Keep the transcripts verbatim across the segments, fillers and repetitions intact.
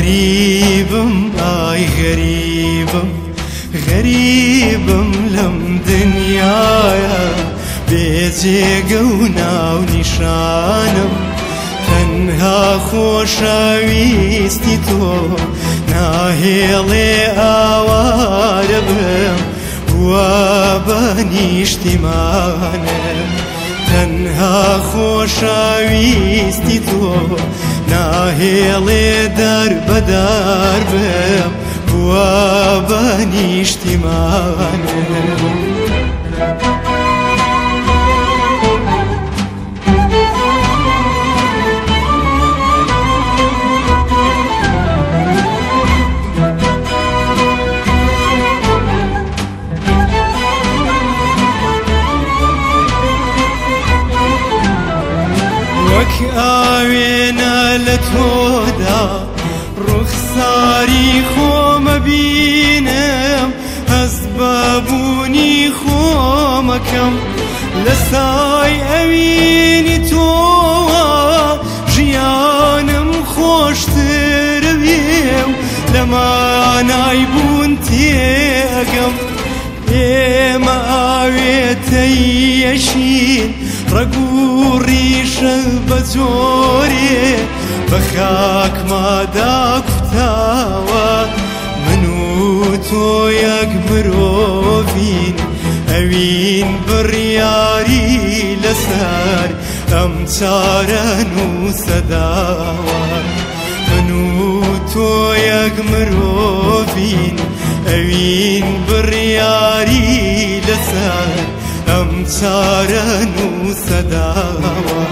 غريبم آي غريبم غريبم لم دنيايا بێجێگە و ناو نیشانم تەنها خۆشەویستی تۆ ناهێڵێ ئاوارە بم وا بە نیشتیمانە تەنها خۆشەویستی تۆ ناهێڵێ دەر بەدار بم وا بە نیشتیمانە وەک ئاوێنە لە تۆدا ڕوخساری خۆمە بینم هەست بە بوونی خۆمەکەم لە سای ئەوینی تۆوە ژیانم خۆشتر بێ و لە مانای بوون تێگەم ئێمە ئاوێتەیەشین ڕەگ و ڕیشە بە جۆرێ بە خاکمادا کوتاوە من و تۆ یەک مرۆڤین ئەوین بڕیاری لەسەر ئەم چارە نووسەداوە من و تۆ یەک مرۆڤین ئەوین بڕیاری لەسەر ئەم چارە نووسەداوە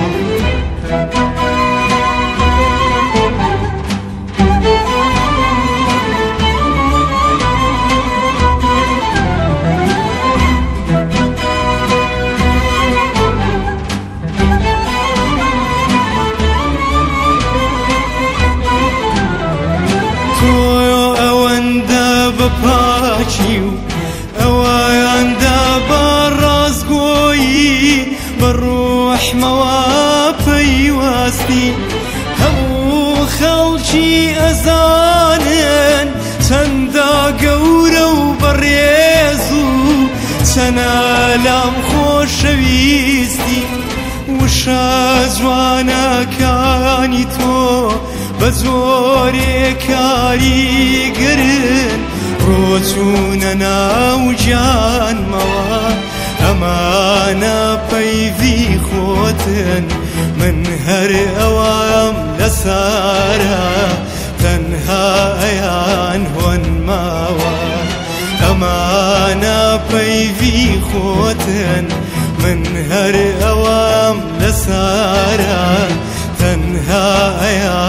تۆ ئەوەندە بەپاکی و ئەوەندە بە ڕازگۆیی بە ڕوحمەوە پەیوەستی هەموو خەڵکی ئەزانن چەندە گەورە و بەڕێز و چەنە لام خۆشەویستی وشە جوانەکانی تۆ بە زۆرێ کاریگەرن ڕۆچوونە ناو گیانمەوە ئەمانە پەیوی خۆتن من هەر ئەوەم لەسارە تەنها ئەیان هۆنماوە ئەمانە پەیوی خۆتن من هەر ئەوەم لەسارە تەنها ئەیان